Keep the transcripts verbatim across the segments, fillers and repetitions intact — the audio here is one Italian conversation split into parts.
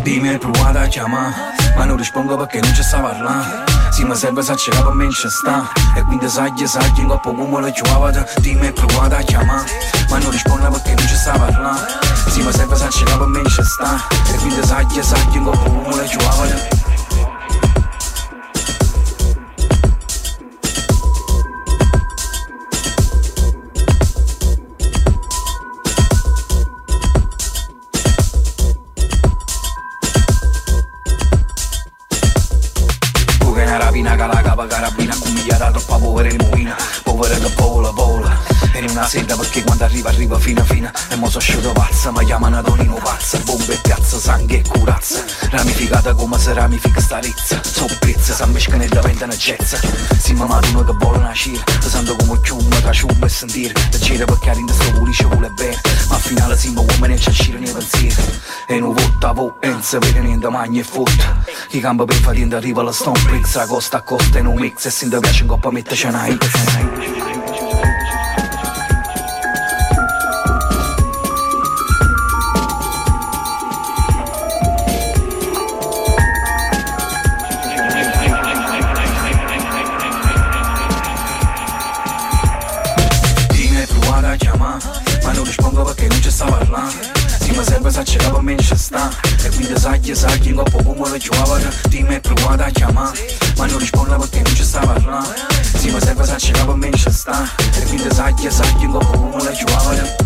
Dimmi hai provato a chiamare, ma non rispondo perché non ci sta parlando. Sì, ma serve se c'è per me non ci sta. E quindi sai, sai, in coppa come le chiamate. Dimmi hai provato a chiamare, ma non rispondo perché non ci sta parlando. Sì, ma serve se c'è per me non ci sta. E quindi sai, sai, in coppa come le chiamate. Carabina, cala capa, carabina, cumigliata troppa povera in movina, povera che vola, vola. E in una sera perché quando arriva, arriva fino a fino. E mo so uscito pazza, mi chiamano Tonino pazza. Bombe e piazza, sangue e curazza. Ramificata come se ramifica sta rizza. So pezze, sa mescano e diventano jazz. Si mamma uno che vuole nascere, pesando come chiunque, tra ciumma e sentire. Da gira perché in sto pulisce vuole bene. Ma al finale siamo uomini e ci uscire nei pensieri. E non vota po', e non sapere niente magna e fotta. Chi campa per fatica arriva la Stone Bricks. A costa a costa in un mix. E se ti piace in coppa metterci una hit. Ma non rispondo perché non ci sta parlando. Sì, ma serve se c'è per me non ci sta. E quindi sai, sai, in coppa come le chiamate. Dimmi hai provato a chiamare, ma non rispondo perché non ci sta parlando. Sì, ma serve se c'è per me non ci sta. E quindi sai, sai, in coppa come le chiamate.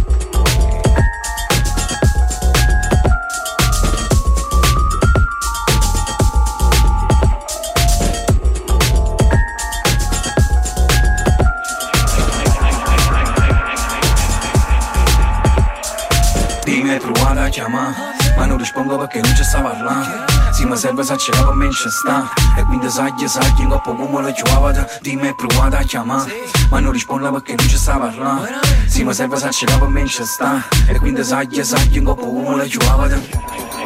Dimmi hai provato a chiamare, ma non rispondo perché non ci sta parlando. Sì, ma serve se c'è per me non ci sta. E quindi sai, sai, in coppa come le chiamate. Dimmi hai provato a chiamare, ma non rispondo perché non ci sta parlando. Sì, ma serve se c'è per me non ci sta. E quindi sai, sai, in coppa come le chiamate.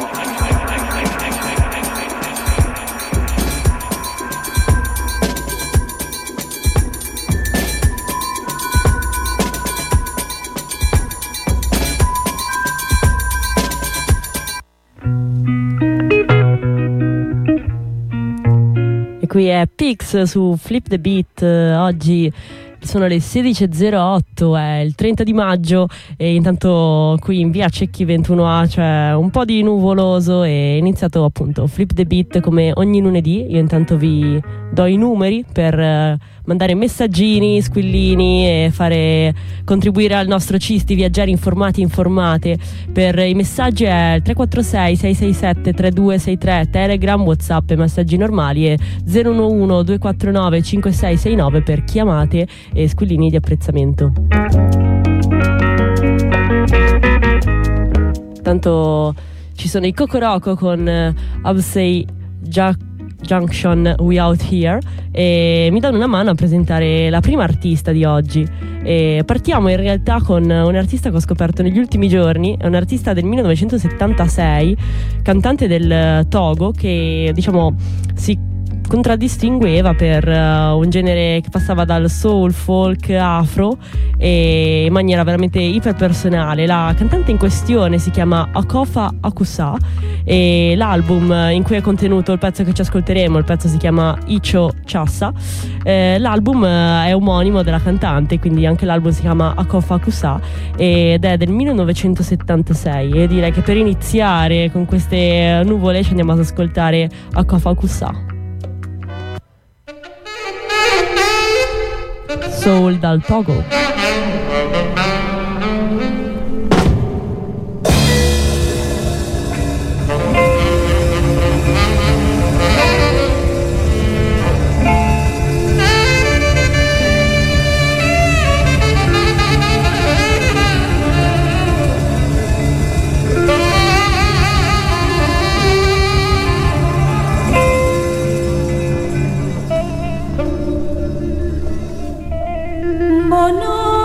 Qui è Pix su Flip the Beat. Oggi sono le sedici e zero otto, è il trenta di maggio e intanto qui in via Cecchi ventuno A c'è un po' di nuvoloso e è iniziato appunto Flip the Beat come ogni lunedì. Io intanto vi do i numeri per mandare messaggini, squillini e fare contribuire al nostro Cisti, viaggiare informati e informate. Per i messaggi è il tre quattro sei sei sei sette tre due sei tre, Telegram, WhatsApp e messaggi normali, e zero uno uno due quattro nove cinque sei sei nove per chiamate e squillini di apprezzamento. Tanto ci sono i Cocoroco con uh, Upsay Jack Junction We Out Here e mi danno una mano a presentare la prima artista di oggi. E partiamo in realtà con un artista che ho scoperto negli ultimi giorni. È un artista del millenovecentosettantasei, cantante del Togo, che diciamo si contraddistingueva per uh, un genere che passava dal soul, folk, afro e in maniera veramente iperpersonale. La cantante in questione si chiama Akofa Akusa e l'album in cui è contenuto il pezzo che ci ascolteremo, il pezzo si chiama Icho Chassa. Eh, l'album è omonimo della cantante, quindi anche l'album si chiama Akofa Akusa ed è del millenovecentosettantasei, e direi che per iniziare con queste nuvole ci andiamo ad ascoltare Akofa Akusa. Soul dal Togo. Oh no.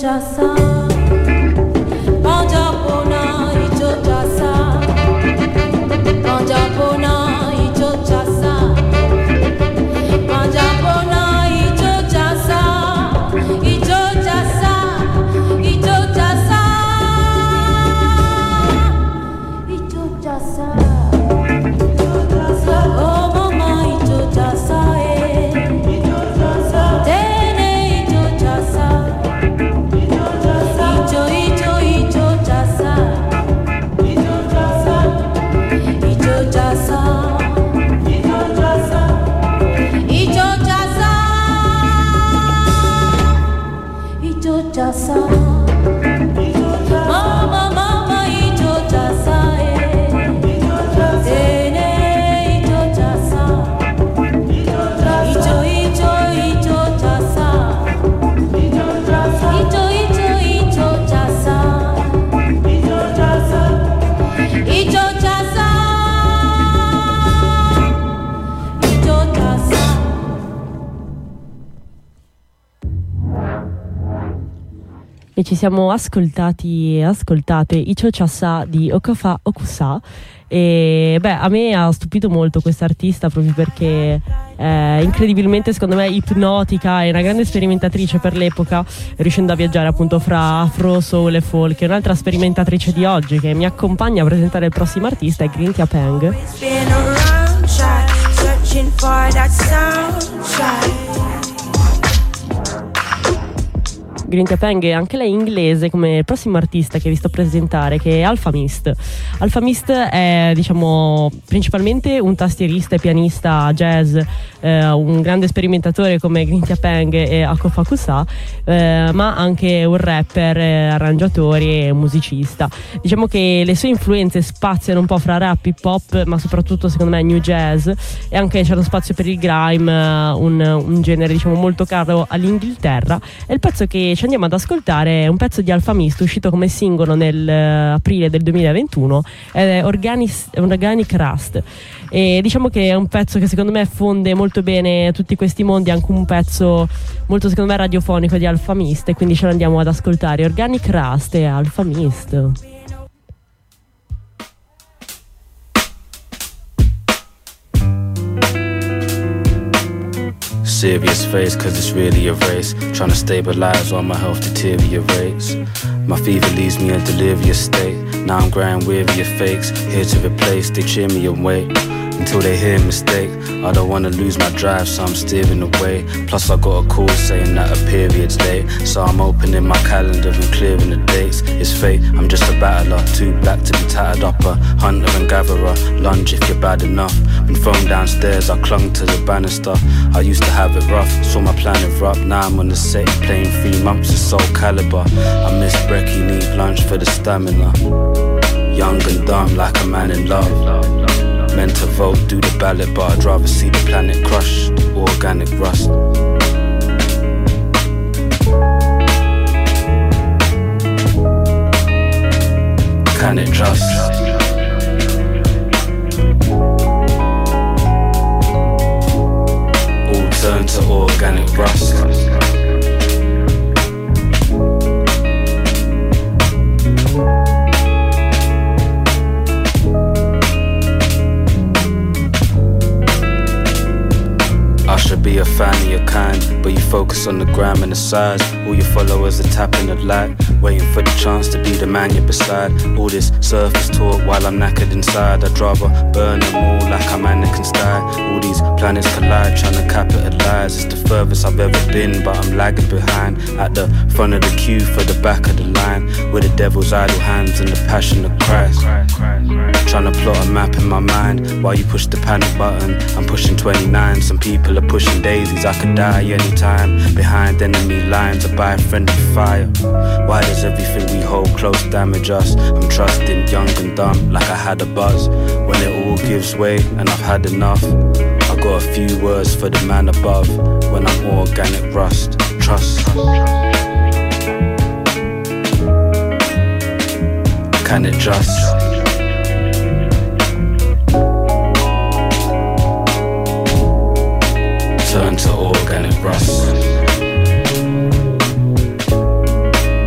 E ci siamo ascoltati e ascoltate Icho Chassa di Okafa Okusa. E beh, a me ha stupito molto questa artista proprio perché è incredibilmente, secondo me, ipnotica, è una grande sperimentatrice per l'epoca, riuscendo a viaggiare appunto fra afro, soul e folk. È un'altra sperimentatrice di oggi che mi accompagna a presentare il prossimo artista, è Grintia Peng. Grintia Peng è anche lei inglese, come il prossimo artista che vi sto a presentare, che è Alfa Mist. Alfa Mist è, diciamo, principalmente un tastierista e pianista jazz, eh, un grande sperimentatore come Grintia Peng e Akofa Kusa, eh, ma anche un rapper, eh, arrangiatore e musicista. Diciamo che le sue influenze spaziano un po' fra rap, hip hop, ma soprattutto secondo me new jazz, e anche c'è lo spazio per il grime, un, un genere diciamo molto caro all'Inghilterra. E il pezzo che ci andiamo ad ascoltare è un pezzo di Alfa Mist uscito come singolo nel uh, aprile del duemilaventuno, ed è Organic, Organic Rust, e diciamo che è un pezzo che secondo me fonde molto bene tutti questi mondi, anche un pezzo molto secondo me radiofonico di Alfa Mist, e quindi ce l'andiamo ad ascoltare. Organic Rust e Alfa Mist. Serious face, cause it's really a race. Trying to stabilize while my health deteriorates. My fever leaves me in delirious state. Now I'm growing weary of fakes. Here to replace, they cheer me and wait until they hear mistake. I don't wanna lose my drive, so I'm steering away. Plus I got a call saying that a period's late, so I'm opening my calendar and clearing the dates. It's fate, I'm just a battler, too black to be tattered up. A hunter and gatherer, lunge if you're bad enough. Been thrown downstairs, I clung to the banister. I used to have it rough, saw my plan erupt. Now I'm on the set, playing three months of Soul Calibur. I miss brekkie, need lunch for the stamina. Young and dumb like a man in love. Meant to vote, do the ballot, but I'd rather see the planet crushed. Organic rust. Can it just? All turn to organic rust. I should be a fan of your kind, but you focus on the gram and the size. All your followers are tapping the light, waiting for the chance to be the man you're beside. All this surface talk while I'm knackered inside. I'd rather burn them all like I'm Anakin style. All these planets collide, trying to capitalize. It's the furthest I've ever been, but I'm lagging behind. At the front of the queue for the back of the line, with the devil's idle hands and the passion of Christ. Trying to plot a map in my mind while you push the panic button. I'm pushing twenty-nine, some people are pushing daisies. I could die anytime, behind enemy lines or by friendly fire. Why does everything we hold close damage us? I'm trusting young and dumb like I had a buzz. When it all gives way and I've had enough, I got a few words for the man above. When I'm organic rust, trust. Can it just? Turn to organic rust.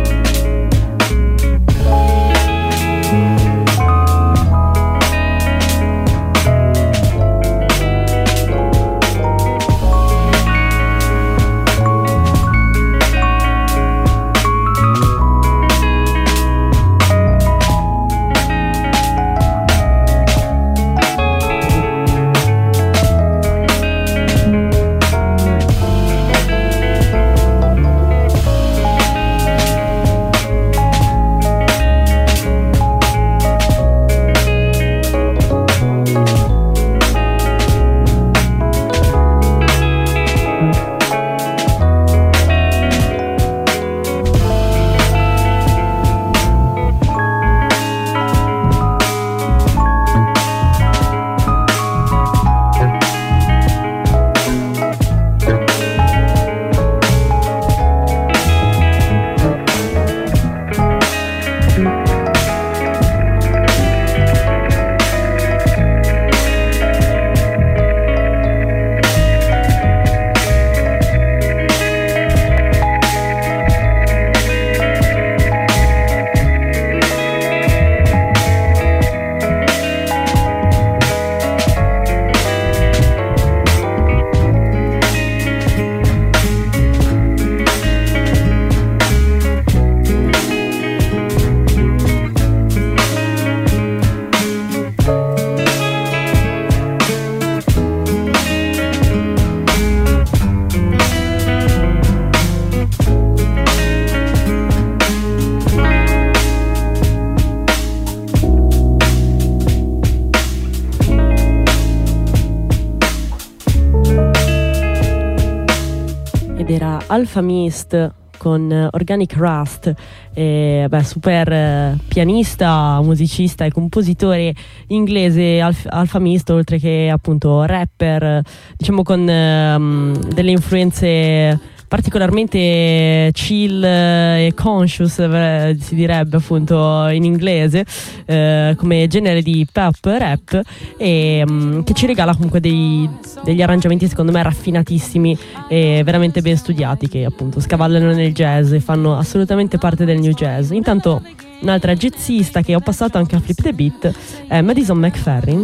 Alpha Mist con Organic Rust, eh, beh, super eh, pianista, musicista e compositore inglese Alf- Alpha Mist, oltre che appunto rapper, diciamo con eh, delle influenze particolarmente chill e conscious, eh, si direbbe appunto in inglese, eh, come genere di pop rap, e um, che ci regala comunque dei, degli arrangiamenti secondo me raffinatissimi e veramente ben studiati, che appunto scavallano nel jazz e fanno assolutamente parte del new jazz. Intanto un'altra jazzista che ho passato anche a Flip the Beat è Madison McFerrin.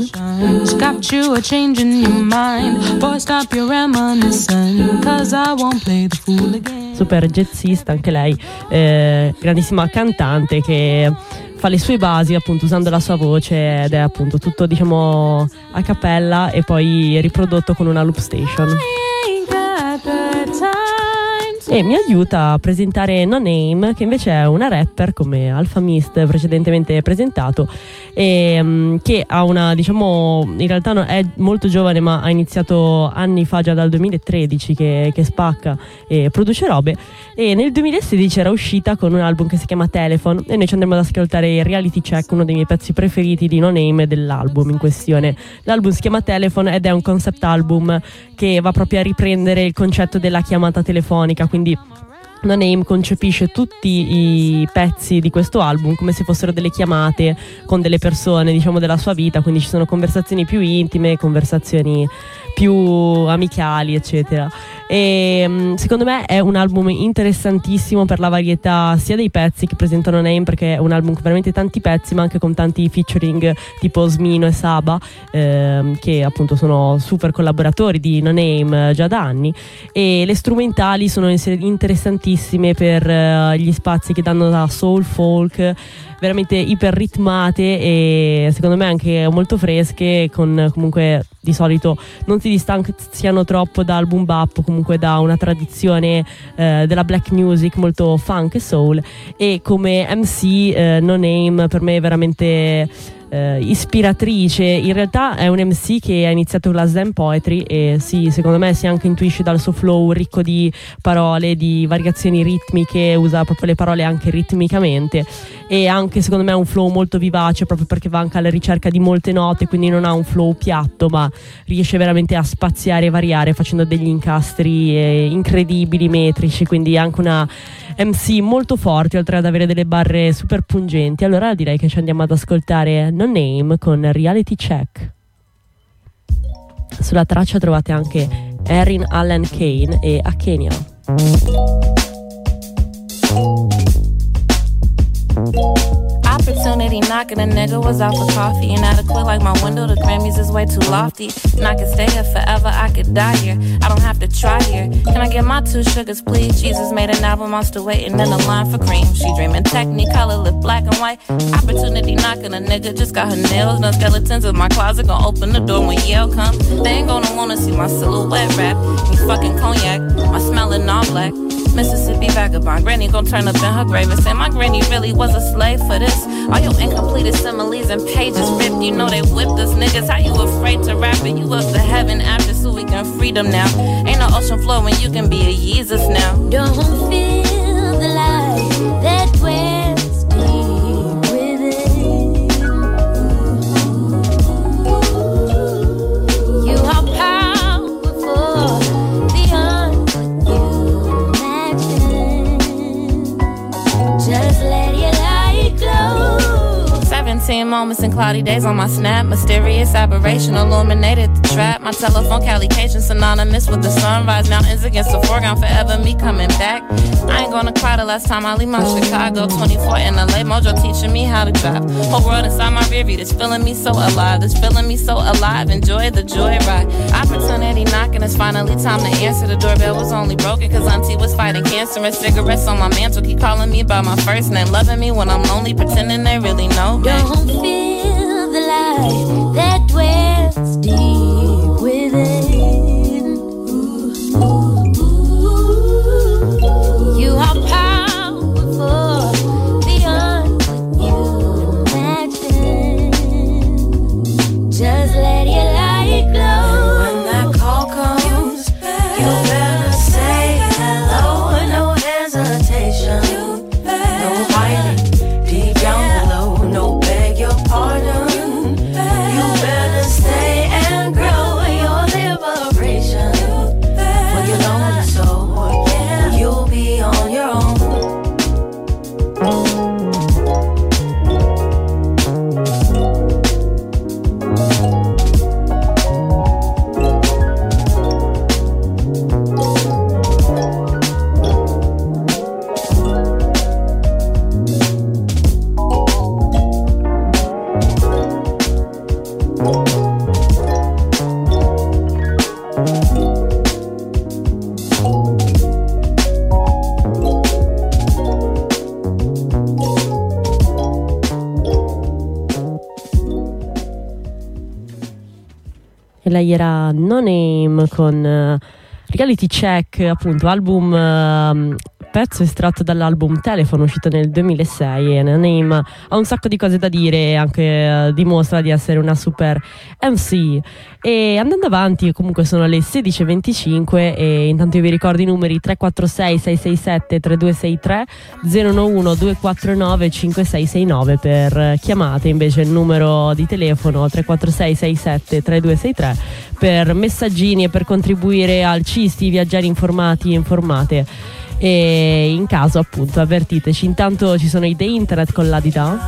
Super jazzista anche lei, eh, grandissima cantante che fa le sue basi appunto usando la sua voce, ed è appunto tutto diciamo a cappella e poi riprodotto con una loop station. E mi aiuta a presentare No Name, che invece è una rapper come Alpha Mist precedentemente presentato, e um, che ha una, diciamo, in realtà no, è molto giovane, ma ha iniziato anni fa, già dal duemilatredici che, che spacca e produce robe, e nel duemilasedici era uscita con un album che si chiama Telephone, e noi ci andremo ad ascoltare Reality Check, uno dei miei pezzi preferiti di No Name e dell'album in questione. L'album si chiama Telephone ed è un concept album che va proprio a riprendere il concetto della chiamata telefonica, quindi No Name concepisce tutti i pezzi di questo album come se fossero delle chiamate con delle persone, diciamo, della sua vita, quindi ci sono conversazioni più intime, conversazioni più amicali, eccetera. E secondo me è un album interessantissimo per la varietà sia dei pezzi che presenta No Name, perché è un album con veramente tanti pezzi, ma anche con tanti featuring tipo Smino e Saba, ehm, che appunto sono super collaboratori di No Name già da anni, e le strumentali sono interessantissime per uh, gli spazi che danno da soul, folk, veramente iper ritmate e secondo me anche molto fresche, con comunque di solito non si distanziano troppo dal boom bap, comunque da una tradizione eh, della black music molto funk e soul. E come M C eh, No Name per me è veramente eh, ispiratrice. In realtà è un M C che ha iniziato con la slam poetry e sì, secondo me si anche intuisce dal suo flow ricco di parole, di variazioni ritmiche, usa proprio le parole anche ritmicamente, e anche secondo me ha un flow molto vivace, proprio perché va anche alla ricerca di molte note, quindi non ha un flow piatto, ma riesce veramente a spaziare e variare facendo degli incastri eh, incredibili, metrici, quindi anche una M C molto forte, oltre ad avere delle barre super pungenti. Allora direi che ci andiamo ad ascoltare No Name con Reality Check. Sulla traccia trovate anche Erin Allen Kane e Akenia. Opportunity knocking, a nigga was out for coffee. And adequate like my window, the Grammys is way too lofty. And I could stay here forever, I could die here. I don't have to try here. Can I get my two sugars, please? Jesus made an album, I'm still waiting in the line for cream. She dreaming Technicolor, lip black and white. Opportunity knocking, a nigga just got her nails done. Skeletons in my closet, gon' open the door when Yale come. They ain't gonna wanna see my silhouette rap. Me fucking cognac, my smelling all black. Mississippi vagabond, granny gon' turn up in her grave and say my granny really was a slave for this. All your incomplete similes and pages ripped, you know they whipped us niggas. How you afraid to rap it? You up to heaven after, so we can freedom now. Ain't no ocean floor when you can be a Jesus now. Don't feel the light that dwells deep within. You are powerful beyond what you imagine. Just let your light glow. seventeen moments and cloudy days on my snap. Mysterious aberration illuminated the trap. My telephone calication synonymous with the sunrise. Mountains against the foreground, forever me coming back. I ain't gonna cry the last time I leave my Chicago. twenty-four in L A, Mojo teaching me how to drive. Whole world inside my rear view, that's feeling me so alive. That's feeling me so alive, enjoy the joy ride. Opportunity knocking, it's finally time to answer. The doorbell was only broken cause auntie was fighting cancer. And cigarettes on my mantle keep calling me by my first name. Loving me when I'm lonely, pretending they really know me. Don't feel the light that dwells deep within. You are powerful beyond what you imagine. Just let your light glow. When that call comes, you better say hello. lei era No Name con uh, Reality Check, appunto album, uh, pezzo estratto dall'album Telephone uscito nel duemilasei. E No Name ha un sacco di cose da dire e anche uh, dimostra di essere una super M C. E andando avanti, comunque sono le sedici e venticinque e intanto io vi ricordo i numeri tre quattro sei sei sei sette tre due sei tre, zero uno uno due quattro nove cinque sei sei nove per chiamate, invece il numero di telefono tre quattro sei sei sette tre due sei tre per messaggini e per contribuire al Cisti, viaggiare informati e informate. E in caso appunto avvertiteci. Intanto ci sono i The Internet con l'Adida,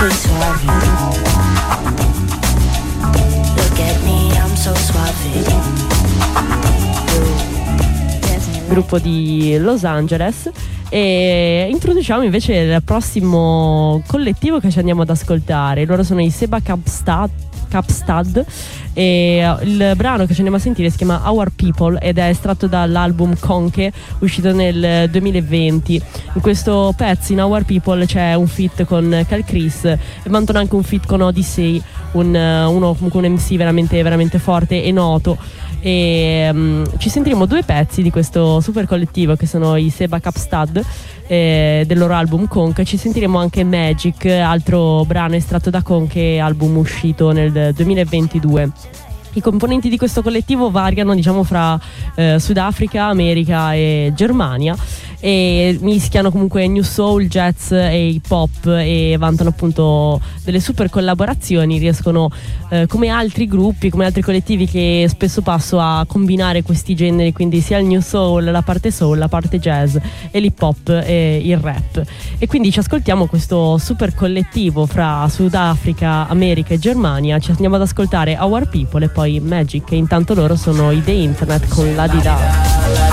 gruppo di Los Angeles, e introduciamo invece il prossimo collettivo che ci andiamo ad ascoltare. Loro sono i Seba Capstad, Capstad e il brano che ci andiamo a sentire si chiama Our People ed è estratto dall'album Conche uscito nel duemilaventi. In questo pezzo, in Our People, c'è un feat con Cal Chris e vantano anche un feat con Odyssey, un, uno comunque un M C veramente veramente forte e noto. E um, ci sentiremo due pezzi di questo super collettivo che sono i Seba Capstad eh, del loro album Conche. Ci sentiremo anche Magic, altro brano estratto da Conche, album uscito nel duemilaventidue. I componenti di questo collettivo variano, diciamo, fra eh, Sudafrica, America e Germania, e mischiano comunque new soul, jazz e hip hop e vantano appunto delle super collaborazioni. Riescono eh, come altri gruppi, come altri collettivi che spesso passo, a combinare questi generi, quindi sia il new soul, la parte soul, la parte jazz e l'hip hop e il rap. E quindi ci ascoltiamo questo super collettivo fra Sudafrica, America e Germania. Ci andiamo ad ascoltare Our People e poi Magic, e intanto loro sono i The Internet con la Dida.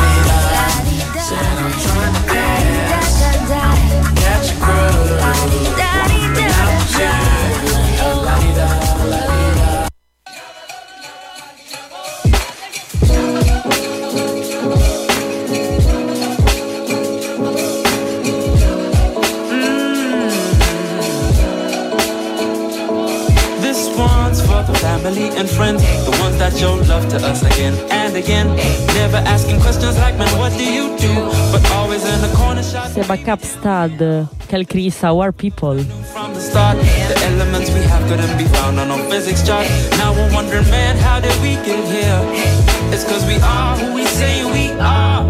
Family and friends, the ones that show love to us again and again. Never asking questions like, man, what do you do? But always in the corner shot. Seba Capstad, Cal Chris, Our People. From the start, the elements we have couldn't be found on no physics chart. Now we're wondering, man, how did we get here? It's cause we are who we say we are.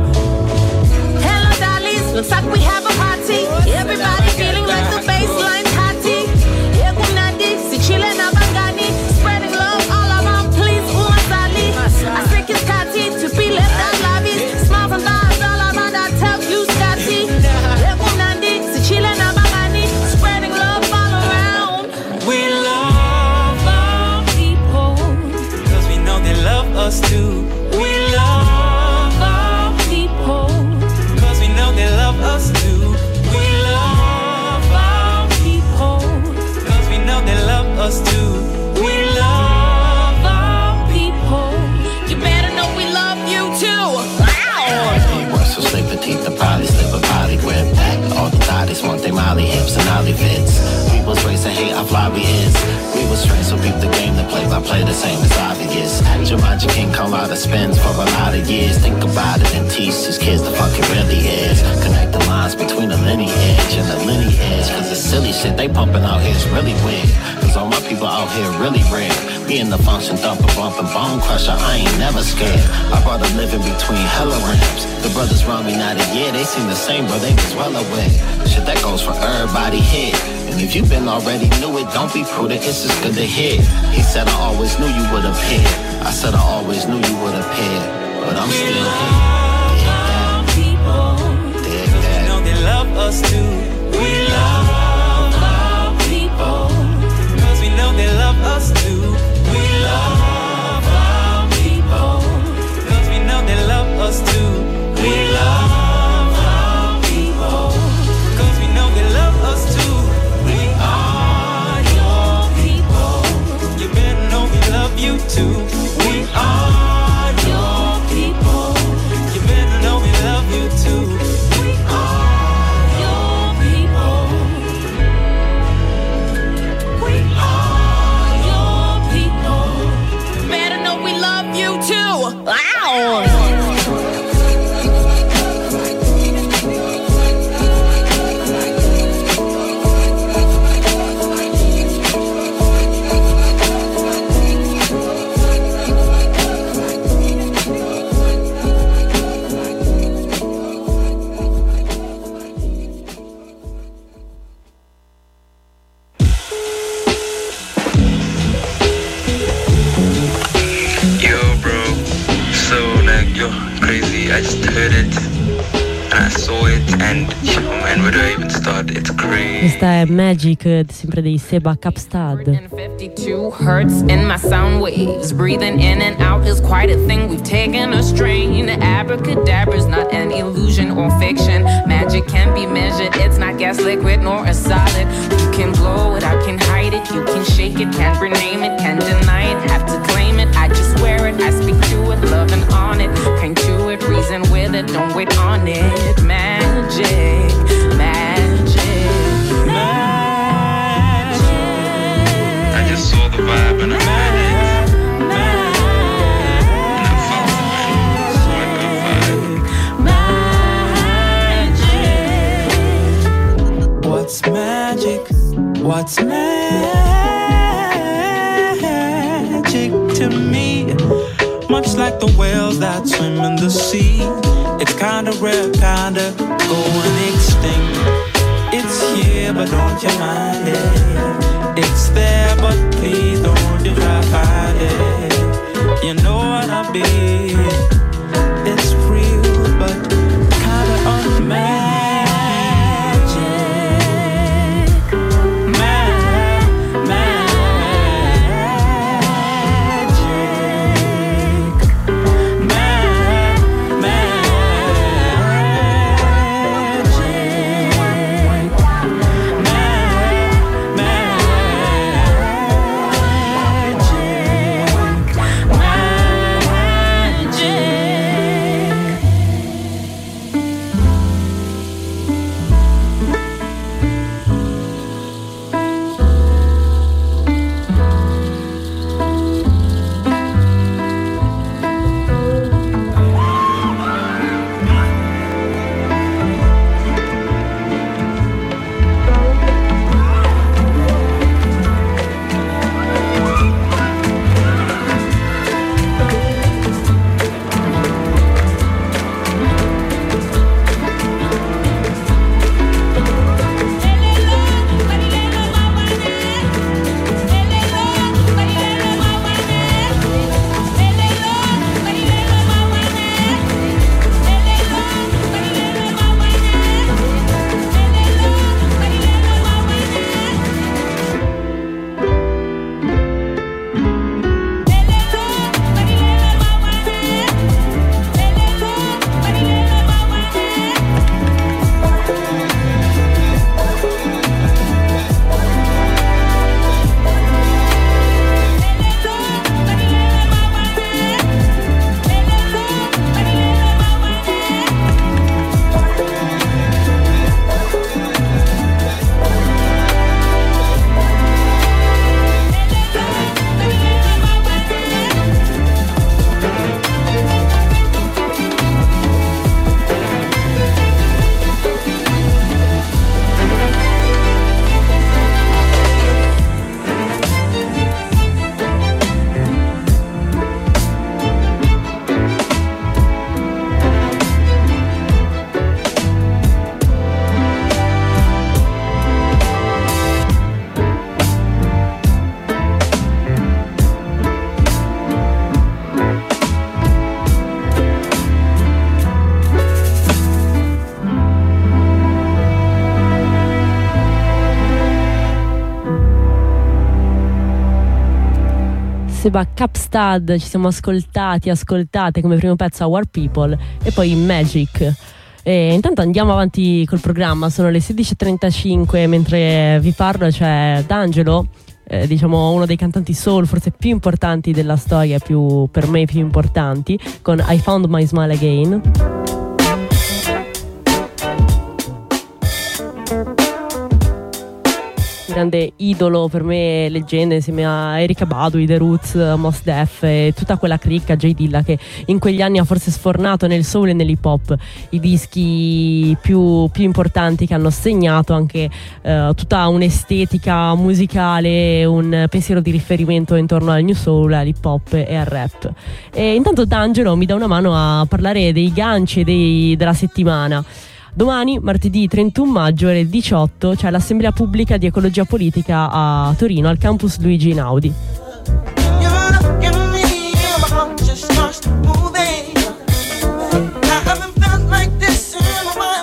Hello, dollies, looks like we have a party. Everybody feeling like the bassline party. Egunadi, si chillin' abangani. Spreading love all around, please, Uazali. I think it's Kati to be left out lobbies. Smiles and vibes all around, I tell you, Scotty. Egunadi, si chillin' abangani. Spreading love all around. We love our people, cause we know they love us too. We love our people, cause we know they love us too. We love our people, cause we know they love us too. We love our people. You better know we love you too. Wow. He wants to slip a teeth, the probably slip a body grip. All the thotties want their molly hips and ollie fits. We was raised to hate how fly we is. We was trained so peep the game to play by play the same as obvious. Jumanji King come out of spins for a lot of years. Think about it and teach these kids the fuck it really is. Connect the lines between the lineage and the lineage. Cause the silly shit they pumping out here is really weird. Cause all my people out here really rare. Me and the function thumper bumping bone crusher, I ain't never scared. I brought a living between hella ramps. The brothers around me not a year, they seem the same, but they was well aware. Shit that goes for everybody here. And if you been already knew it, don't be prudent, it's just good to hear. He said I always knew you would appear. I said I always knew you would appear. But I'm still here. Our people, Dig cause we that. know they love us too. We love our people, cause we know they love us too. We love our people, cause we know they love us too. We love our people, cause we know they love us too. We are your people, you better know we love you too. We are your people, you better know we love you too. We are your people. it's crazy. Questa è Magic, sempre dei Seba Kapstad. fifty-two hertz in my sound waves. Breathing in and out is quite a thing. We've taken a strain. Abracadabra's not an illusion or fiction. Magic can be measured. It's not gas, liquid, nor a solid. You can blow it, I can hide it. You can shake it, can't rename it, can't deny it, have to claim it. I just wear it, I speak to it, loving on it. Can't chew it, reason with it, don't wait on it. Magic, magic, magic. I just saw the vibe and I met it. What's magic? What's magic to me? Much like the whales that swim in the sea, it's kinda rare, kinda going extinct. It's here, but don't you mind it. It's there, but please don't you try to find it. You know what I mean? It's real, but kinda unmanageable. Seba Kapstad, ci siamo ascoltati, ascoltate come primo pezzo Our People e poi Magic. E intanto andiamo avanti col programma, sono le sedici e trentacinque, mentre vi parlo c'è D'Angelo, eh, diciamo uno dei cantanti soul forse più importanti della storia, più, per me più importanti, con I Found My Smile Again. Grande idolo per me, leggenda insieme a Erykah Badu, The Roots, Mos Def e tutta quella cricca, J Dilla, che in quegli anni ha forse sfornato nel soul e nell'hip hop i dischi più, più importanti che hanno segnato anche eh, tutta un'estetica musicale, un pensiero di riferimento intorno al new soul, all'hip hop e al rap. E intanto D'Angelo mi dà una mano a parlare dei ganci dei, della settimana. Domani, martedì trentuno maggio, alle diciotto, c'è l'Assemblea Pubblica di Ecologia Politica a Torino, al campus Luigi Einaudi.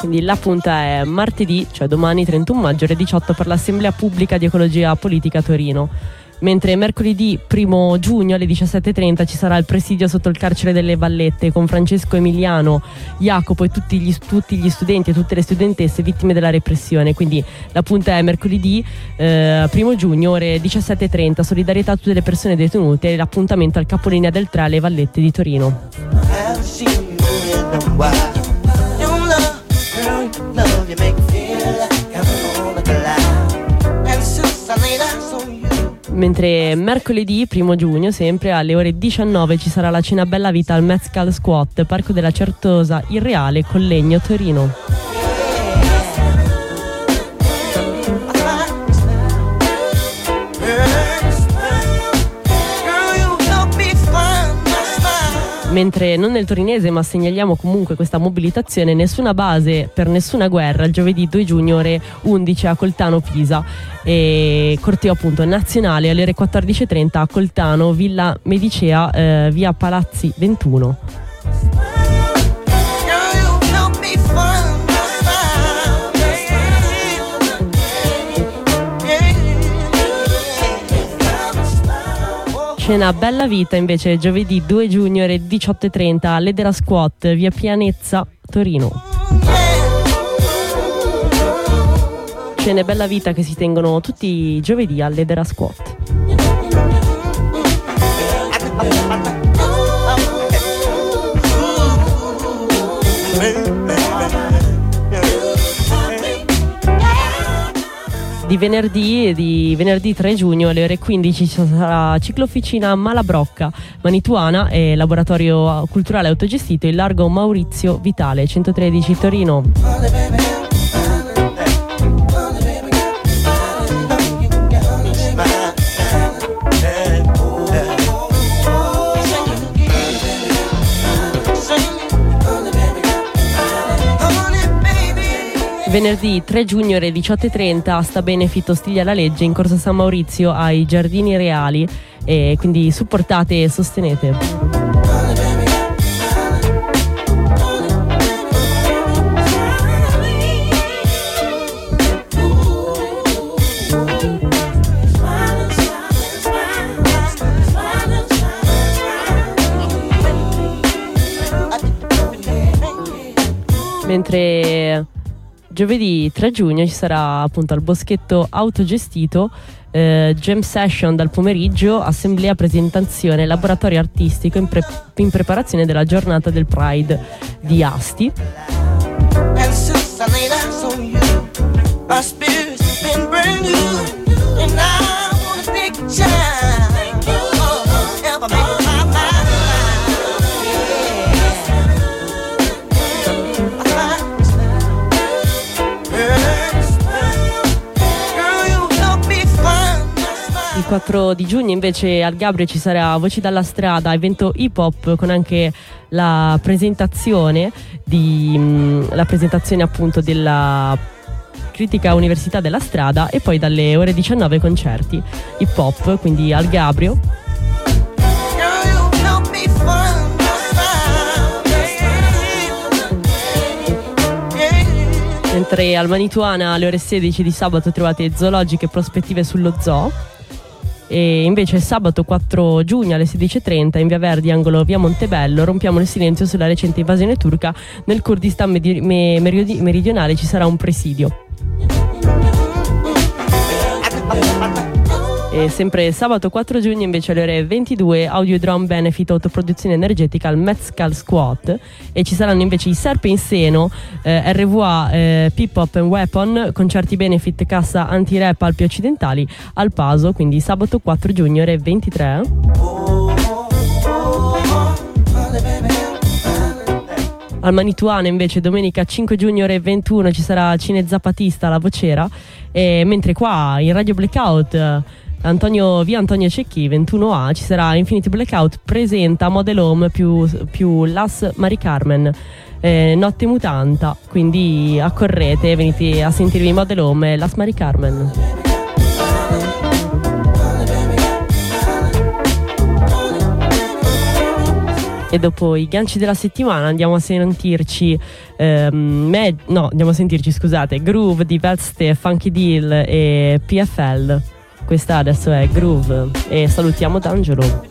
Quindi la punta è martedì, cioè domani trentuno maggio alle diciotto per l'Assemblea Pubblica di Ecologia Politica a Torino. Mentre mercoledì primo giugno alle diciassette e trenta ci sarà il presidio sotto il carcere delle Vallette con Francesco Emiliano, Jacopo e tutti gli, tutti gli studenti e tutte le studentesse vittime della repressione. Quindi la punta è mercoledì eh, primo giugno ore diciassette e trenta, solidarietà a tutte le persone detenute e l'appuntamento al capolinea del tre alle Vallette di Torino. Mentre mercoledì primo giugno, sempre alle ore diciannove, ci sarà la cena Bella Vita al Mezcal Squat, Parco della Certosa, Il Reale, Collegno, Torino. Mentre non nel torinese, ma segnaliamo comunque questa mobilitazione, nessuna base per nessuna guerra, il giovedì due giugno ore undici a Coltano Pisa, e corteo appunto nazionale alle ore quattordici e trenta a Coltano, Villa Medicea, eh, via Palazzi ventuno. Cena Bella Vita invece giovedì due giugno ore diciotto e trenta a Ledera Squat, via Pianezza, Torino. Cene Bella Vita che si tengono tutti i giovedì a Ledera Squat. Di venerdì, di venerdì tre giugno alle ore quindici ci sarà ciclofficina Malabrocca, Manituana e laboratorio culturale autogestito in largo Maurizio Vitale, centotredici Torino. Venerdì tre giugno ore diciotto e trenta sta Benefit Ostiglia la Legge in Corso San Maurizio ai Giardini Reali, e quindi supportate e sostenete. Mentre giovedì tre giugno ci sarà appunto al Boschetto autogestito eh, jam session dal pomeriggio, assemblea, presentazione, laboratorio artistico in, pre- in preparazione della giornata del Pride di Asti. Il quattro di giugno invece al Gabrio ci sarà Voci dalla strada, evento hip hop con anche la presentazione di mh, la presentazione appunto della Critica Università della Strada, e poi dalle ore diciannove concerti hip hop, quindi al Gabrio. Mentre al Manituana alle ore sedici di sabato trovate zoologiche prospettive sullo zoo. E invece sabato quattro giugno alle sedici e trenta in via Verdi, angolo via Montebello, rompiamo il silenzio sulla recente invasione turca nel Kurdistan medi- me- meriodi- meridionale. Ci sarà un presidio. E sempre sabato quattro giugno invece alle ore ventidue Audio Drum Benefit autoproduzione energetica al Mezcal Squat, e ci saranno invece i Serpe in Seno, eh, R V A, eh, Pip Hop and Weapon, concerti Benefit cassa anti-rap Alpi Occidentali al Paso, quindi sabato quattro giugno ore ventitré. Al Manituano invece domenica cinque giugno ore ventuno ci sarà Cine Zapatista La Vocera, e mentre qua in Radio Blackout Antonio, via Antonio Cecchi ventuno A ci sarà Infinity Blackout presenta Model Home più, più Las Mari Carmen, eh, notte mutanta, quindi accorrete, venite a sentirvi Model Home e Las Mari Carmen. E dopo i ganci della settimana andiamo a sentirci ehm, med- no, andiamo a sentirci, scusate, Groove di Velste, Funky Deal e P F L. Questa adesso è Groove e salutiamo D'Angelo.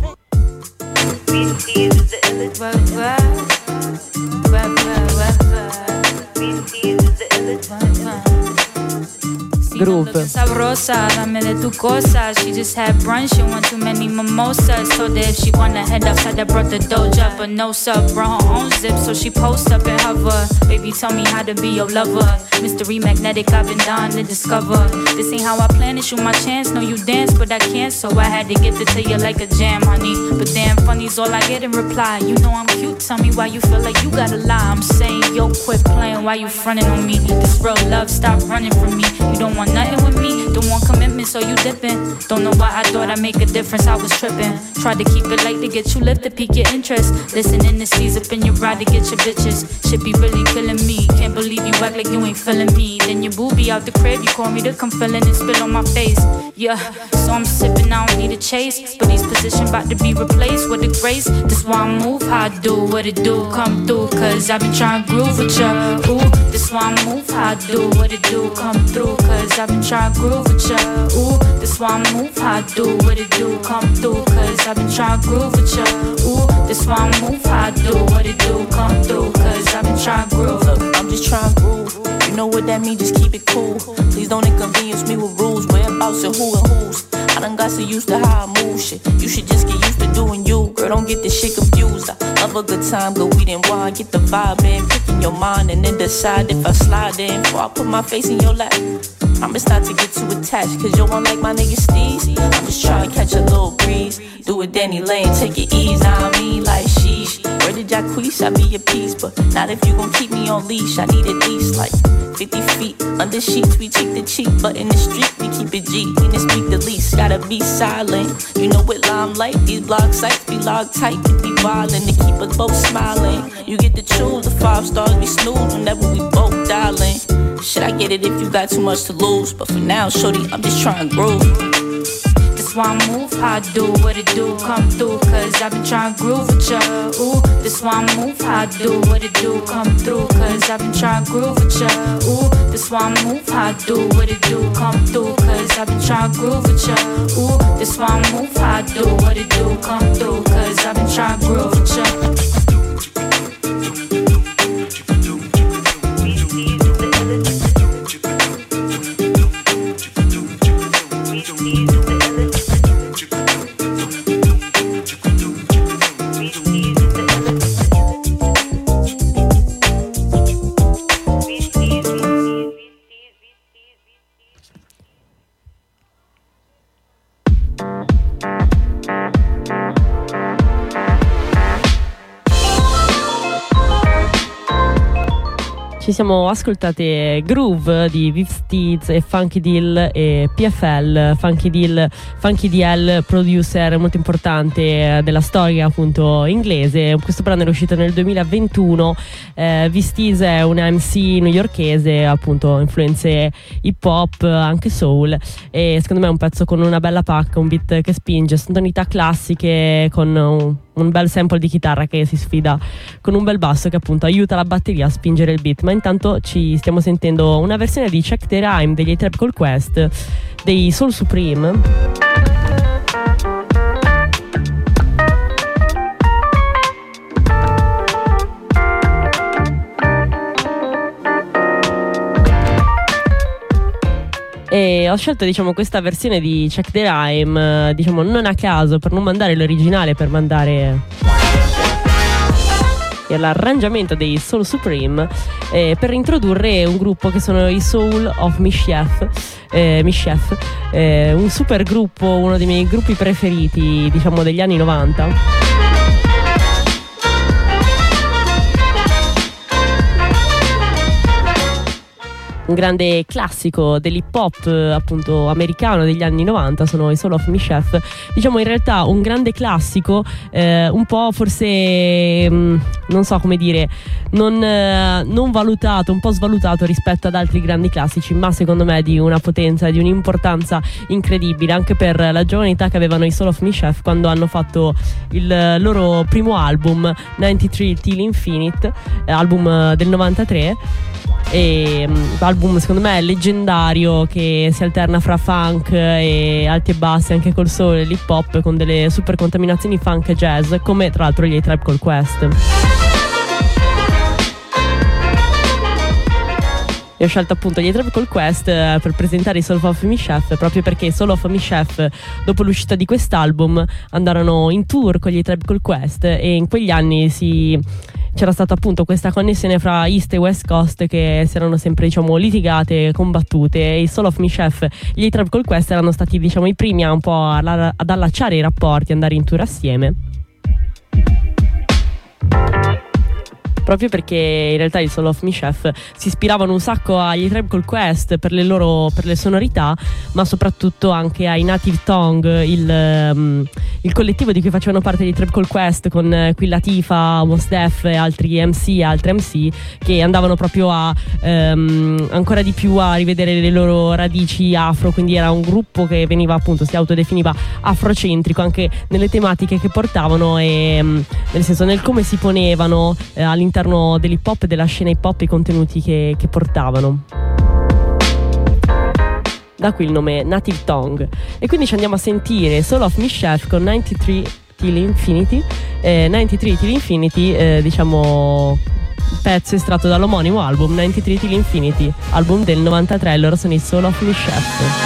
Groove. Sabrosa, dame de tu cosa. She just had brunch and one too many mimosas. Told her if she wanna head outside, I brought the doja, but no sub. Brought her own zip, so she post up and hover. Baby, tell me how to be your lover. Mystery magnetic, I've been dying to discover. This ain't how I plan to shoot my chance. No, you dance, but I can't, so I had to give it to you like a jam, honey. But damn, funny's all I get in reply. You know I'm cute, tell me why you feel like you gotta lie. I'm saying, yo, quit playing, why you fronting on me? This real love, stop running from me. You don't want nothing with me, don't want commitment, so you dipping. Don't know why I thought I'd make a difference, I was tripping. Tried to keep it light to get you lifted, pique your interest. Listening to C's up in your ride to get your bitches. Shit be really killing me, can't believe you act like you ain't feeling me. Then your boo be out the crib, you call me to come fill in and spill on my face. Yeah, so I'm sipping, I don't need a chase. But these positions about to be replaced with a grace. This why I move, how I do, what it do, come through. Cause I've been trying to groove with ya. Ooh, this why I move, how I do, what it do, come through. Cause I've been trying to groove with ya. Ooh, this why I move, how I do, what it do, come through. Cause I've been trying to groove with ya. Ooh, this why I move, how I do, what it do, come through. Cause I've been trying to groove. Look, I'm just trying to groove. You know what that means, just keep it cool. Please don't inconvenience me with rules, whereabouts and who and who's. I done got so used to how I move shit. You should just get used to doing you. Girl, don't get this shit confused. I love a good time, good weed and wine. Get the vibe in, pick in your mind, and then decide if I slide in before I put my face in your lap. Promise not to get too attached, cause you won't like my nigga Steez. I'm just trying to catch a little breeze. Do it Danny Lane, take it easy on me like sheesh. Where did Jacquees? I be your piece, but not if you gon' keep me on leash. I need at least like fifty feet under sheets. We cheek to cheek, but in the street we keep it G. We didn't speak the least, gotta be silent. You know what limelight, these blog sites be logged tight. It be violent to keep us both smiling. You get to choose the five stars, we snooze whenever we both dialing. Shit, I get it if you got too much to lose, but for now, shorty, I'm just trying to groove. This why I move, how I do, what it do, come through. Cause I've been trying to groove with ya. Ooh, this why I move, how I do, what it do, come through. Cause I've been trying to groove with ya. Ooh, this why I move, how I do, what it do, come through. Cause I've been trying to groove with ya. Ooh, this why I move, how I do, what it do, come through. Cause I've been trying to groove with ya. Ci siamo ascoltate Groove di Viv Steez e Funky Deal e P F L. Funky Deal, Funky D L, producer molto importante della storia appunto inglese. Questo brano è uscito nel duemilaventuno. eh, Viv Steez è una M C newyorkese, appunto influenze hip hop, anche soul, e secondo me è un pezzo con una bella pacca, un beat che spinge, sonorità classiche con un un bel sample di chitarra che si sfida con un bel basso che appunto aiuta la batteria a spingere il beat. Ma intanto ci stiamo sentendo una versione di Check the Rhyme degli A Tribe Called Quest, dei Soul Supreme. E ho scelto diciamo questa versione di Check the Rhyme diciamo non a caso, per non mandare l'originale, per mandare l'arrangiamento dei Soul Supreme, eh, per introdurre un gruppo che sono i Soul of Mischief, eh, Mischief eh, un super gruppo, uno dei miei gruppi preferiti diciamo degli anni novanta. un grande classico dell'hip hop appunto americano degli anni novanta, sono i Soul of Mischief. Diciamo in realtà un grande classico, eh, un po' forse mh, non so come dire, non, eh, non valutato, un po' svalutato rispetto ad altri grandi classici, ma secondo me di una potenza e di un'importanza incredibile anche per la giovane età che avevano i Soul of Mischief quando hanno fatto il loro primo album novantatré Till Infinite, album del novantatré, e um, album secondo me leggendario che si alterna fra funk e alti e bassi anche col soul e l'hip hop, con delle super contaminazioni funk e jazz, come tra l'altro gli A-Tribe Called Quest. E ho scelto appunto gli A-Tribe Called Quest eh, per presentare i Soul of Mischief, proprio perché Soul of Mischief, dopo l'uscita di quest'album, andarono in tour con gli A-Tribe Called Quest, e in quegli anni si... c'era stata appunto questa connessione fra East e West Coast che si erano sempre, diciamo, litigate, combattute, e i Soul of Mischief e gli A-Tribe Called Quest erano stati, diciamo, i primi a un po' ad allacciare i rapporti, andare in tour assieme. Proprio perché in realtà i Soul of Mischief si ispiravano un sacco agli A-Tribe Called Quest per le loro per le sonorità, ma soprattutto anche ai Native Tongue, il, um, il collettivo di cui facevano parte gli A-Tribe Called Quest, con uh, Queen Latifah, Mos Def e altri M C, altri M C che andavano proprio a um, ancora di più a rivedere le loro radici afro, quindi era un gruppo che veniva appunto, si autodefiniva afrocentrico anche nelle tematiche che portavano e um, nel senso nel come si ponevano eh, all'interno dell'hip hop e della scena hip hop, i contenuti che, che portavano. Da qui il nome Native Tongue. E quindi ci andiamo a sentire Soul of Mischief con novantatré Till Infinity. eh, novantatré Till Infinity, eh, diciamo pezzo estratto dall'omonimo album novantatré Till Infinity, album del novantatré. Loro sono i Soul of Mischief.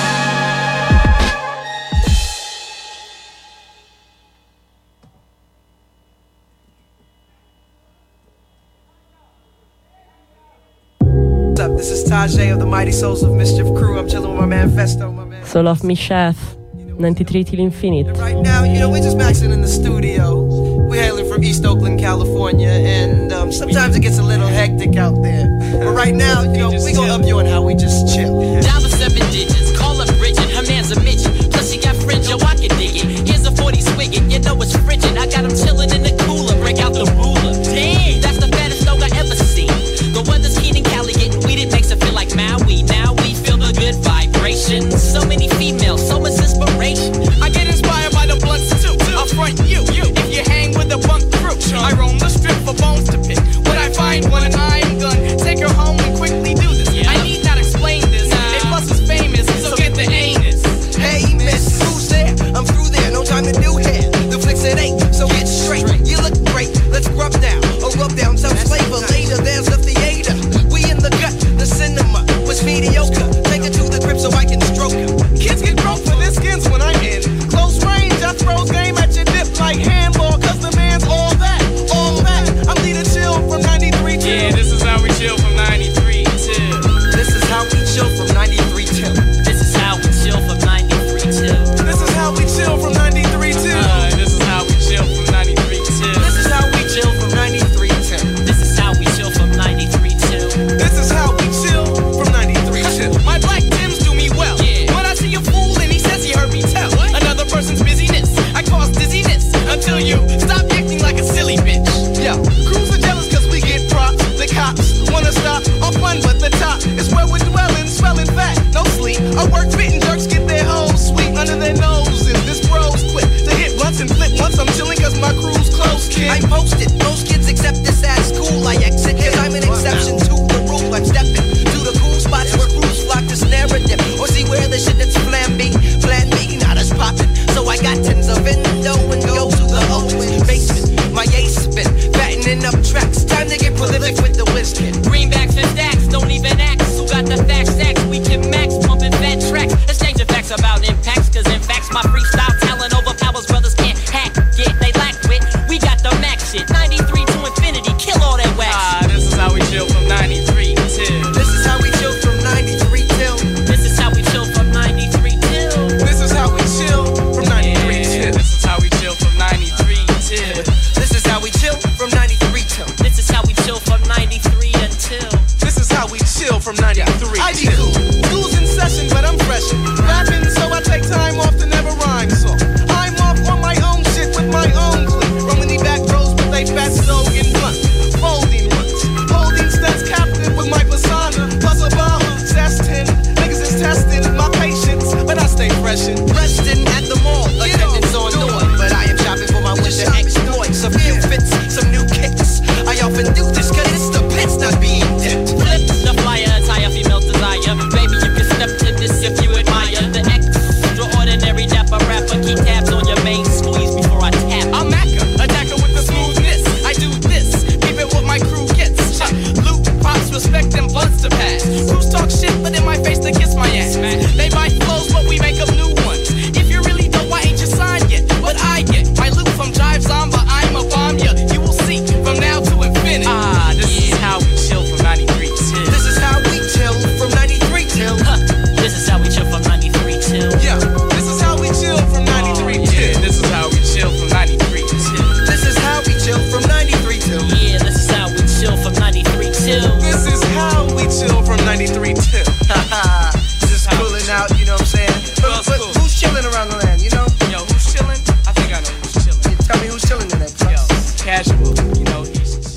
This is Tajay of the Mighty Souls of Mischief crew. I'm chilling with my man Festo, my man. Soul of Mischief, novantatré Till Infinite. And right now, you know, we're just maxing in the studio. We're hailing from East Oakland, California, and um, sometimes it gets a little hectic out there. But right now, you know, we gonna up you on how we just chill. Dial the seven digits, call up Bridget, her man's a midget. Plus she got fringe, yo, I can dig it. Here's a forty swigget, you know it's frigid. I got him chilling in the cooler, break out the ruler. Damn, that's the fattest dog I ever seen. The weather's keen in Cali, getting weeded makes it feel like Maui. Now we feel the good vibrations. So many females, so much inspiration. I get inspired by the blunts too. I'll front you, you. If you hang with the bunk crew, I roam the strip for bones to pick. When I find one and I'm done, take her home and quickly do this. Yeah. I need not explain this. A plus is famous, so get the anus. Hey miss, who's there? I'm through there, no time to do hair. The flicks it ain't, so get straight. You look great, let's rub down. Or rub down some flavor later. There's the theater. We in the gut, the cinema was mediocre. Take it to the crib so I can stroke her. Kids get broke for their skins when I'm in close range. I throw game at your dip like handball, cause the man's all that, all that. I'm leader chill from ninety-three till. Yeah, this is how we chill from ninety-three till. This is how we chill from ninety-three till. This is how we chill from ninety-three till. This is how we chill from ninety-three till. Uh, this is how we chill from ninety-three till. This is how we chill from ninety-three till. This is how we chill from ninety-three till. This is how we chill from ninety-three till. My black Tims do me well. Yeah. When I see a fool and he says he heard me tell What? another person's busyness, I cause dizziness until you stop acting like a silly bitch. Yeah, crews are jealous cause we get props. The cops wanna stop our fun, but the top is where we're dwelling, swelling fat, no sleep. I work fit and jerks get their hoes sweet under their noses. This bro's quick to hit blunts and flip once I'm chilling cause my crew's close, kid. I posted, most kids accept this at school. I exit cause I'm an exception to the rule. I'm stepping to the cool spots where crews flock to snare a dip. Or see where the shit that's flam B, plan B, not as poppin'. So I got tens of endo and go to the open basement. My ace spin, fattening up tracks. Time to get prolific with the whiz kid. Greenbacks and stacks, don't even ask. Who got the facts stacks? We can max, pumping fat tracks. Exchanging facts about impacts, cause in facts my freestyle talent overpowers brothers can't hack. Yeah, they lack wit, we got the max shit. ninety-three to infinity, kill all that wax. Ah, this is how we chill from ninety-three till. This is how we chill from ninety-three till. This is how we chill from ninety-three till. This is how we chill from ninety-three Yeah. till. This is how we chill from ninety-three till. This is how we chill from ninety-three till. This is how we chill from ninety-three until. This is how we chill from ninety-three. I D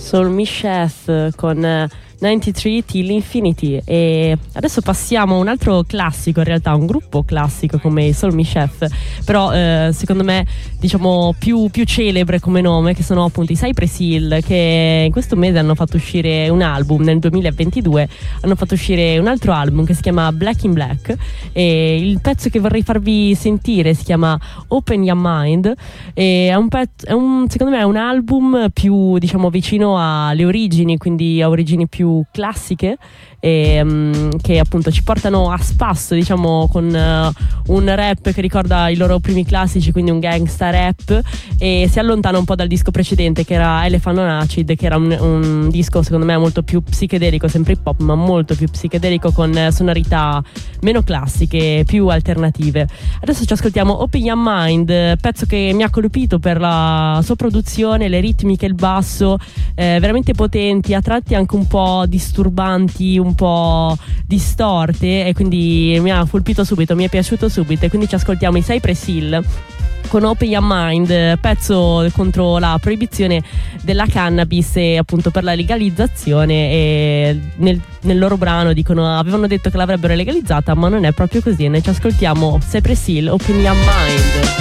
Soul Me Chef con eh, novantatré Till Infinity. E adesso passiamo a un altro classico, in realtà un gruppo classico come Soul Me Chef, però eh, secondo me diciamo più, più celebre come nome, che sono appunto i Cypress Hill, che in questo mese hanno fatto uscire un album. Nel duemilaventidue hanno fatto uscire un altro album che si chiama Black in Black, e il pezzo che vorrei farvi sentire si chiama Open Your Mind, e è un pezzo, è un, secondo me è un album più diciamo vicino alle origini, quindi a origini più classiche, e, um, che appunto ci portano a spasso diciamo con uh, un rap che ricorda i loro primi classici, quindi un gangsta rap, e si allontana un po' dal disco precedente che era Elephant on Acid, che era un, un disco secondo me molto più psichedelico, sempre hip hop ma molto più psichedelico, con sonorità meno classiche, più alternative. Adesso ci ascoltiamo Open Your Mind, pezzo che mi ha colpito per la sua produzione, le ritmiche, il basso eh, veramente potenti, a tratti anche un po' disturbanti, un po' distorte, e quindi mi ha colpito subito, mi è piaciuto subito, e quindi ci ascoltiamo i Cypress Hill con Open Your Mind, pezzo contro la proibizione della cannabis e appunto per la legalizzazione. E nel, nel loro brano dicono, avevano detto che l'avrebbero legalizzata, ma non è proprio così, e noi ci ascoltiamo Cypress Hill, Open Your Mind.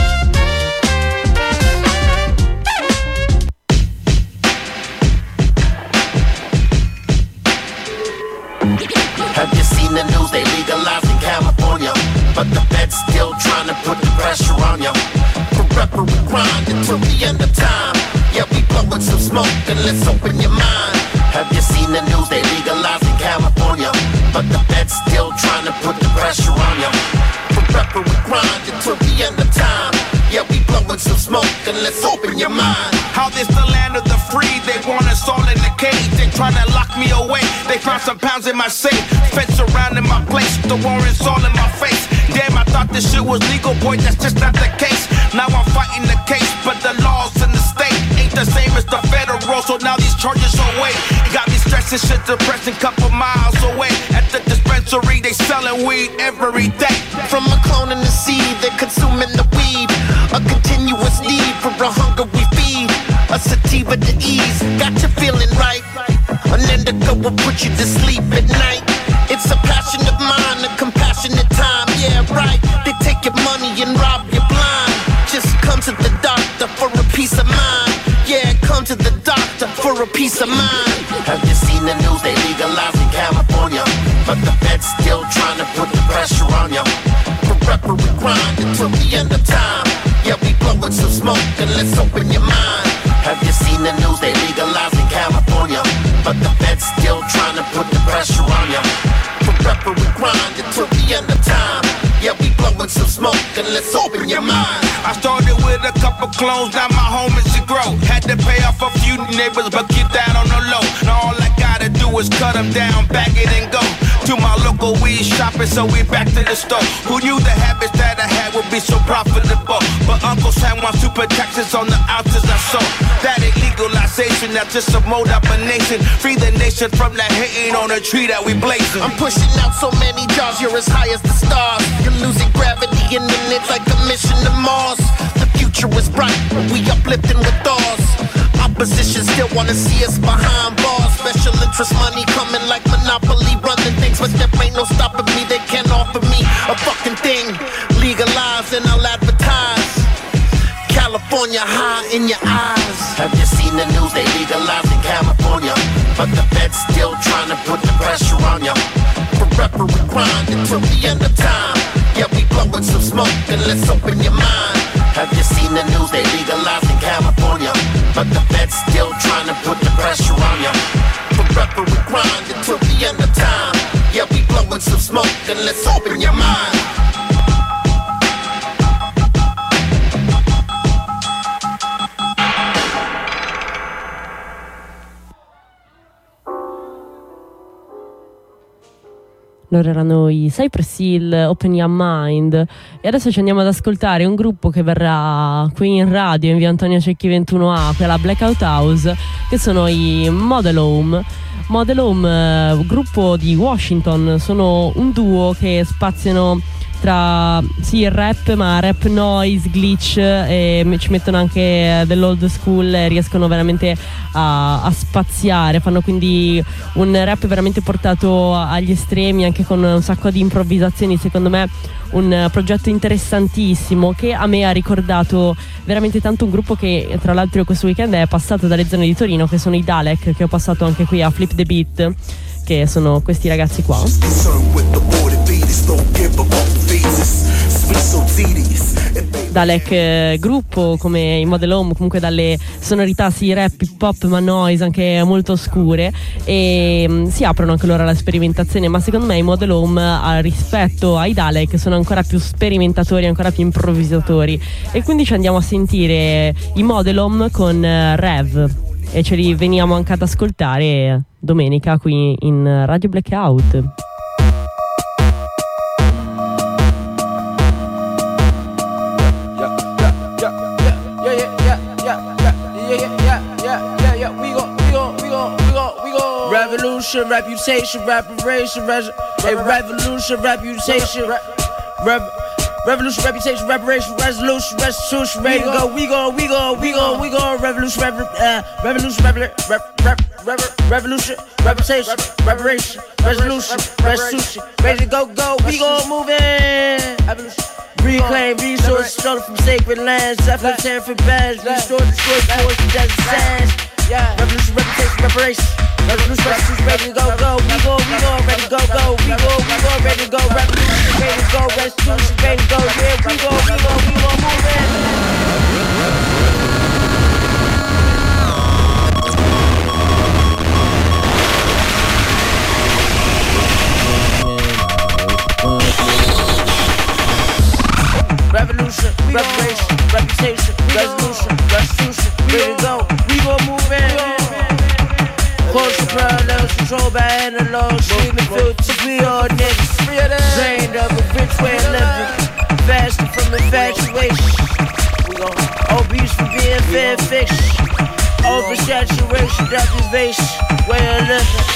Have you seen the news? They legalized in California, but the feds still trying to put the pressure on you. Forever we grind until the end of time. Yeah, we blowing some smoke and let's open your mind. Have you seen the news? They legalized in California, but the feds still trying to put the pressure on you. Forever we grind until the end of time. Yeah, we blowing some smoke and let's open your mind. How this the land of the free? They want us all in the cage. They trying to lock me away. They found some pounds in my safe. Feds surrounding my place. The warrants all in my face. Damn, I thought this shit was legal, boy. That's just not the case. Now I'm fighting the case, but the laws in the state ain't the same as the federal. So now these charges away. Got me stressing, shit depressing. Couple miles away at the dispensary, they selling weed every day. From a clone in the seed, they're consuming the weed. A continuous need for a hunger we feed. A sativa to ease, got you feeling right. An indigo will put you to sleep at night. It's a passion of mine, a compassionate time. Yeah, right. They take your money and rob you blind. Just come to the doctor for a peace of mind. Yeah, come to the doctor for a peace of mind. Have you seen the news? They legalized in California, but the feds still trying to put the pressure on you. Forever we grind until the end of time. Yeah, we blowing some smoke and let's open your mind. Have you seen the news? They legalized in California, but the feds still trying to put the pressure on you. Forever we grind until the end of time. Yeah, we blowing some smoke and let's open your mind. I started with a couple clones, now my home is to grow. Had to pay off a few neighbors, but keep that on the low. Now all I gotta do is cut them down, bag it and go to my local weed shopping, so we back to the store. Who knew the habits that I had would be so profitable? But Uncle Sam wants super taxes on the ounces I sold. That ain't legalization, that's just a mode up a nation. Free the nation from that hating on a tree that we blazing. I'm pushing out so many jars, you're as high as the stars. You're losing gravity in minutes like a mission to Mars. The future is bright, we uplifting with ours. Opposition still wanna see us behind bars. Special interest money coming like Monopoly, running things, but there ain't no stopping me. They can't offer me a fucking thing. Legalize and I'll advertise. California high in your eyes. Have you seen the news? They legalized in California, but the feds still trying to put the pressure on you. Forever we grind until the end of time. Yeah, we blowing some smoke and let's open your mind. Have you seen the news? They legalized in California, but the feds still trying to put the pressure on you. Forever we grind until the end of time. Yeah, we blowing some smoke and let's open your mind. Loro erano i Cypress Hill, Open Your Mind, e adesso ci andiamo ad ascoltare un gruppo che verrà qui in radio in via Antonio Cecchi ventuno A, quella Blackout House, che sono i Model Home. Model Home, eh, gruppo di Washington, sono un duo che spaziano tra sì il rap, ma rap noise, glitch, e ci mettono anche dell'old school e riescono veramente a, a spaziare. Fanno quindi un rap veramente portato agli estremi, anche con un sacco di improvvisazioni. Secondo me un progetto interessantissimo che a me ha ricordato veramente tanto un gruppo che tra l'altro questo weekend è passato dalle zone di Torino, che sono i Dalek, che ho passato anche qui a Flip the Beat, che sono questi ragazzi qua. Dalek, eh, gruppo come i Model Home, comunque dalle sonorità sì rap, hip hop, ma noise anche molto oscure, e mh, si aprono anche loro alla sperimentazione. Ma secondo me i Model Home, a rispetto ai Dalek, sono ancora più sperimentatori, ancora più improvvisatori, e quindi ci andiamo a sentire i Model Home con uh, Rev, e ce li veniamo anche ad ascoltare domenica qui in Radio Blackout. Revolution, reputation, reparation, res- hey, revolution, reputation, re- revolution, reputation, reparation, resolution, restitution, ready to go. We go, we go, we go, we go. Revolution, rev- uh, revolution, rev- rep- rep- rep- revolution, reputation, reparation, resolution, restitution, ready to go, go. We go, moving. Reclaim resources stolen from sacred lands, definitely tearing for bands, restore, destroy, force, and desert sands. Revolution, reputation, reparation. Revolution, revolution, ready to go, go. We go, we go, ready to go, go. We go, we go, ready to go. Revolution, ready to go. Restitution, ready to go. Yeah, we go, we go, we go, moving. Revolution, reparation, reputation, resolution, restitution, ready to go. We go, moving. Culture parallels, controlled by analogs, screaming filters, we all niggas. Drained of a rich way of living, fasting from infatuation. Obese from being fair fiction, oversaturation, deprivation, way of living.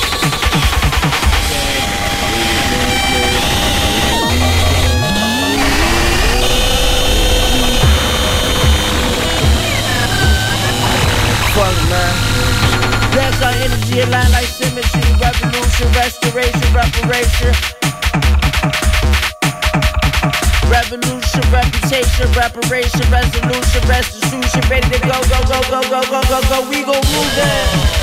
Fuck man. That's our energy aligned like symmetry, revolution, restoration, reparation. Revolution, reputation, reparation, resolution, restitution, ready to go, go, go, go, go, go, go, go, we gon' move that.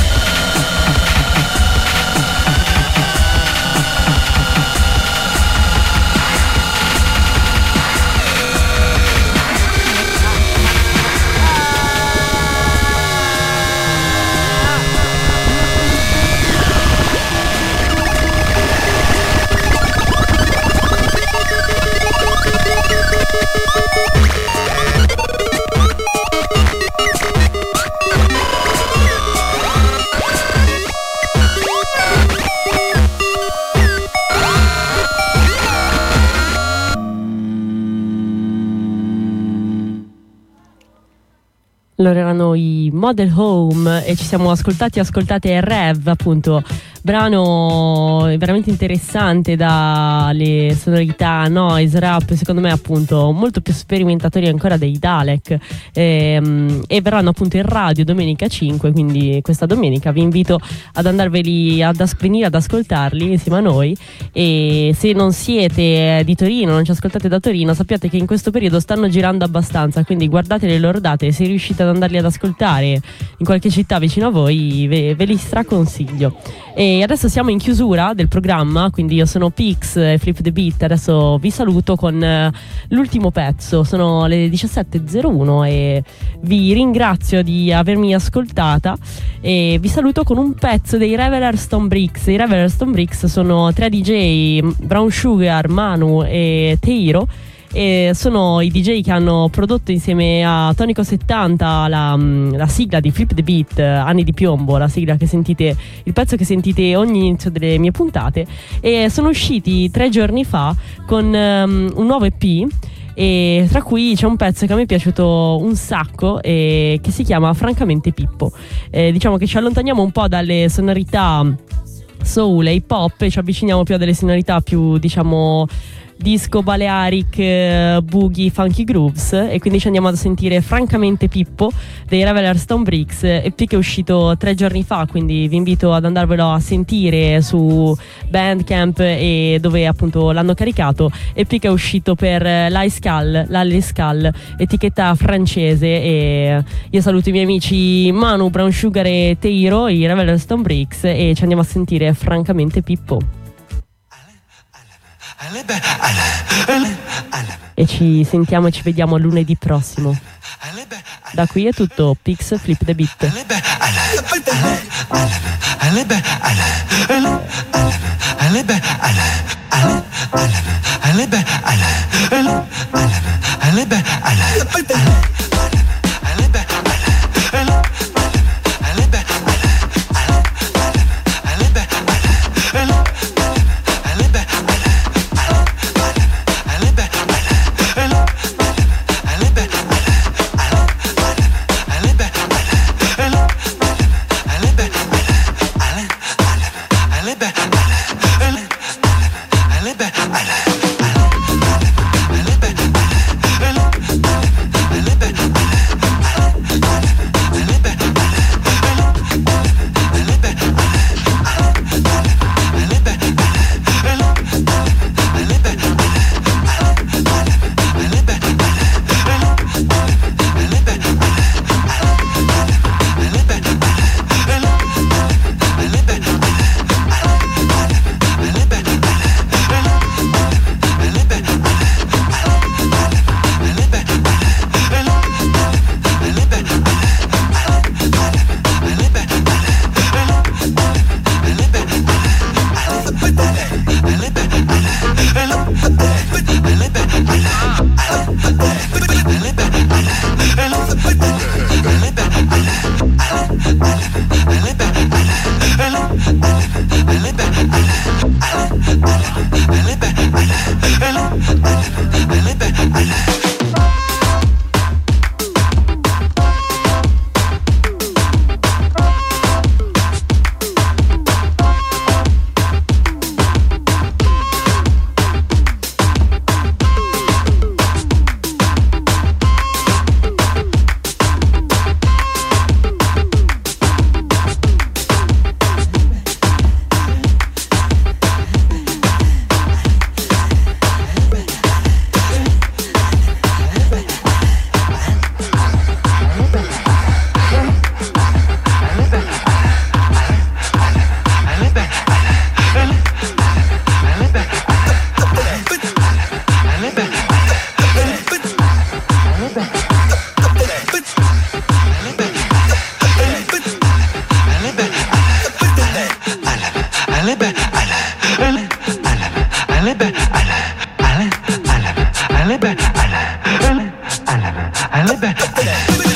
Loro erano i Model Home e ci siamo ascoltati ascoltate Rev, appunto, brano veramente interessante dalle sonorità noise, rap, secondo me appunto molto più sperimentatori ancora dei Dalek, e, e verranno appunto in radio domenica cinque, quindi questa domenica vi invito ad andarveli ad as- venire ad ascoltarli insieme a noi. E se non siete di Torino, non ci ascoltate da Torino, sappiate che in questo periodo stanno girando abbastanza, quindi guardate le loro date e se riuscite ad andarli ad ascoltare in qualche città vicino a voi ve, ve li straconsiglio. E adesso siamo in chiusura del programma, quindi io sono Pix e Flip the Beat. Adesso vi saluto con uh, l'ultimo pezzo, sono le diciassette e zero uno e vi ringrazio di avermi ascoltata e vi saluto con un pezzo dei Reveler Stone Bricks. I Reveler Stone Bricks sono tre D J, Brown Sugar, Manu e Teiro, e sono i D J che hanno prodotto insieme a Tonico settanta la, la sigla di Flip the Beat, Anni di piombo, la sigla che sentite, il pezzo che sentite ogni inizio delle mie puntate, e sono usciti tre giorni fa con um, un nuovo E P, e tra cui c'è un pezzo che a me è piaciuto un sacco e che si chiama Francamente Pippo. Eh, diciamo che ci allontaniamo un po' dalle sonorità soul e hip hop e ci avviciniamo più a delle sonorità più, diciamo, disco Balearic, eh, boogie, funky grooves, e quindi ci andiamo a sentire Francamente Pippo dei Reveler Stone Bricks, E P che è uscito tre giorni fa, quindi vi invito ad andarvelo a sentire su Bandcamp e dove appunto l'hanno caricato. E P che è uscito per l'Aiscal, l'Aliscal, etichetta francese, e io saluto i miei amici Manu, Brown Sugar e Teiro, i Reveler Stone Bricks, e ci andiamo a sentire Francamente Pippo. E ci sentiamo e ci vediamo lunedì prossimo. Da qui è tutto. Pix Flip the Beat. Alebe,